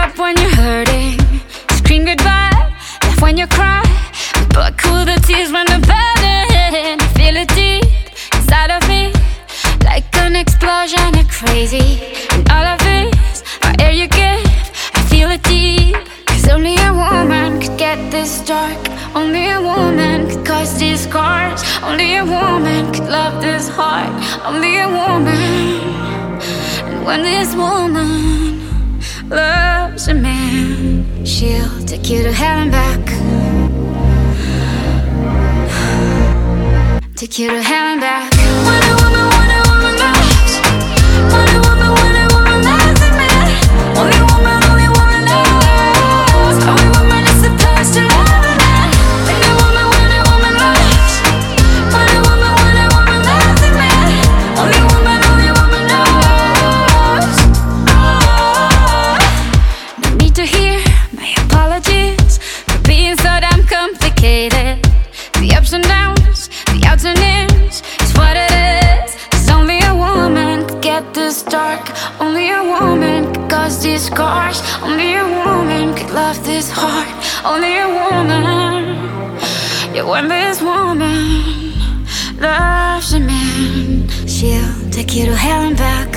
up when you're hurting, scream goodbye, laugh when you cry, but cool the tears when they're burning. Feel it deep inside of me, like an explosion of crazy. And all of this, our air you give, I feel it deep. Cause only a woman could get this dark. Only a woman could cause these scars. Only a woman could love this hard. Only a woman. And when this woman loves a man, she'll take you to hell and back. Take you to hell and back. When a woman loves, when a woman loves a man, only woman knows. Only woman is supposed to love a man. When a woman loves, when a woman loves a man, only woman knows. No need to hear my apologies for being so damn complicated. The ups and downs, the outs and ins, is what it is. Cause only a woman could get this dark. Only a woman could cause these scars. Only a woman could love this hard. Only a woman. Yeah, when this woman loves a man, she'll take you to hell and back.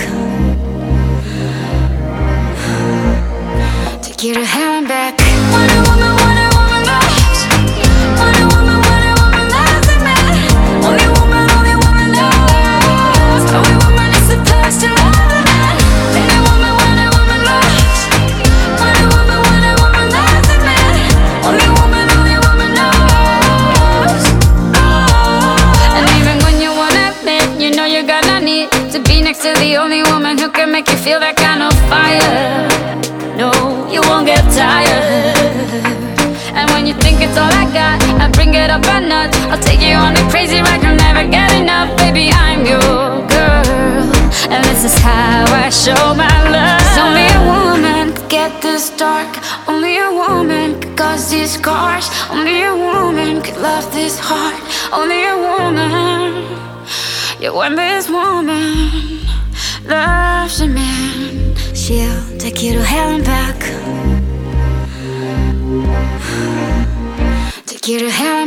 Take you to hell and back. When a woman loves, when a woman loves a man, only woman knows. Only woman is supposed to love a man. When a woman loves, when a woman loves a man, only woman knows. And even when you wanna admit, you know you're gonna need to be next to the only woman who can make you feel that kind of fire. No, you won't get tired. And when you think it's all I got, I bring it up a notch. I'll take you on a crazy ride, you'll never get enough. Baby, I'm your girl, and this is how I show my love. 'Cause only a woman could get this dark. Only a woman could cause these scars. Only a woman could love this hard. Only a woman. Yeah, when this woman loves a man, she'll take you to hell and back. Take you to hell